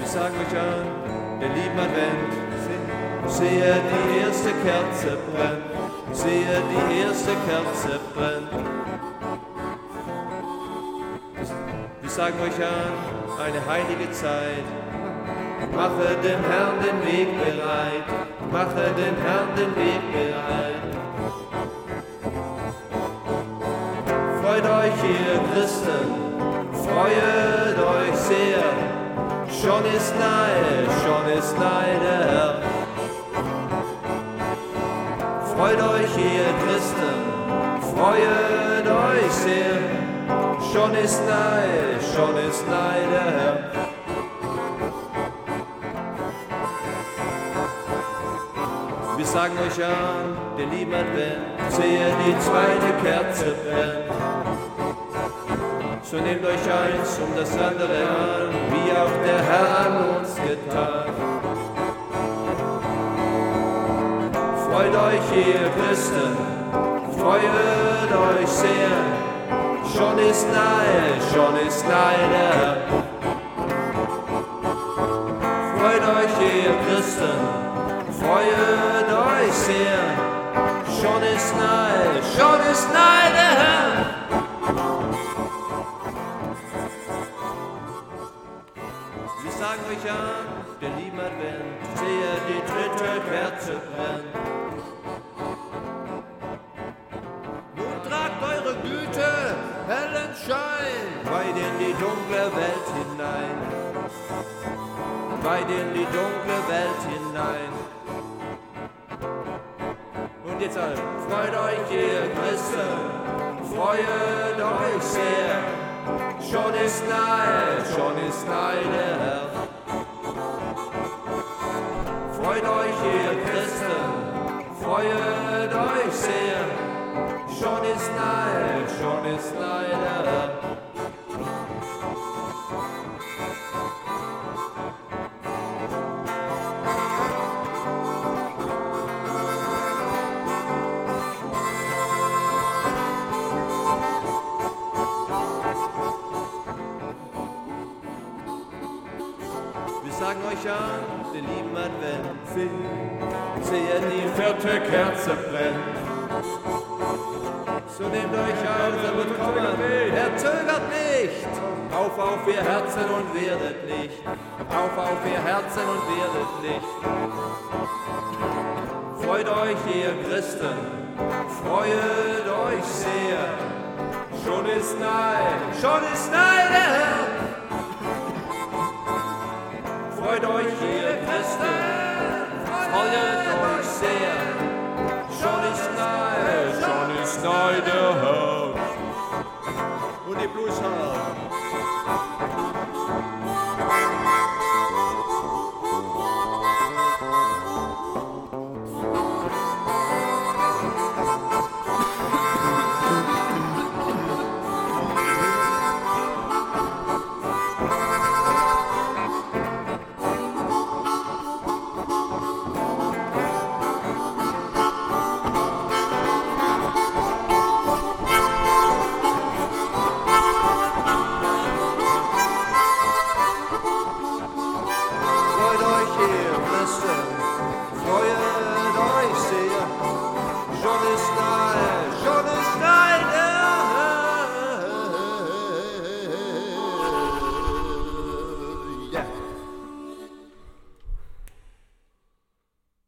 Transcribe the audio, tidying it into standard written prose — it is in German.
sagen euch an, den lieben Advent. Sehe, die erste Kerze brennt, sehe, die erste Kerze brennt. Wir sagen euch an, eine heilige Zeit. Mache dem Herrn den Weg bereit, mache dem Herrn den Weg bereit. Freut euch, ihr Christen, freut euch sehr, schon ist nahe der Herr. Freut euch, ihr Christen, freut euch sehr, schon ist nahe der Herr. Wir sagen euch an, den lieben Advent, sehe, die zweite Kerze brennt. So nehmt euch eins um das andere an, wie auch der Herr an uns getan. Freut euch, ihr Christen, freut euch sehr, schon ist nahe der Herr. Freut euch, ihr Christen, freut euch sehr, schon ist nahe der Herr. Wir sagen euch an, der lieben Advent, sehe, die dritte Kerze brennt. Nun tragt eure Güte, hellen Schein, weit in die dunkle Welt hinein, weit in die dunkle Welt hinein. Und jetzt alle, freut euch, ihr Christen, freut euch sehr, schon ist nahe der Herr. Freut euch, ihr Christen, freut euch sehr, schon ist nahe der Herr. Wir sagen euch an, den lieben Advent, sehe, die vierte Kerze brennt. So nehmt euch eins, er wird kommen, er zögert nicht. Auf, ihr Herzen und werdet nicht. Auf, ihr Herzen und werdet nicht. Freut euch, ihr Christen, freut euch sehr. Schon ist nahe der Herr. Freut euch, ihr Christen, freut euch sehr, schon ist nahe der Herr. Und die Blues haben.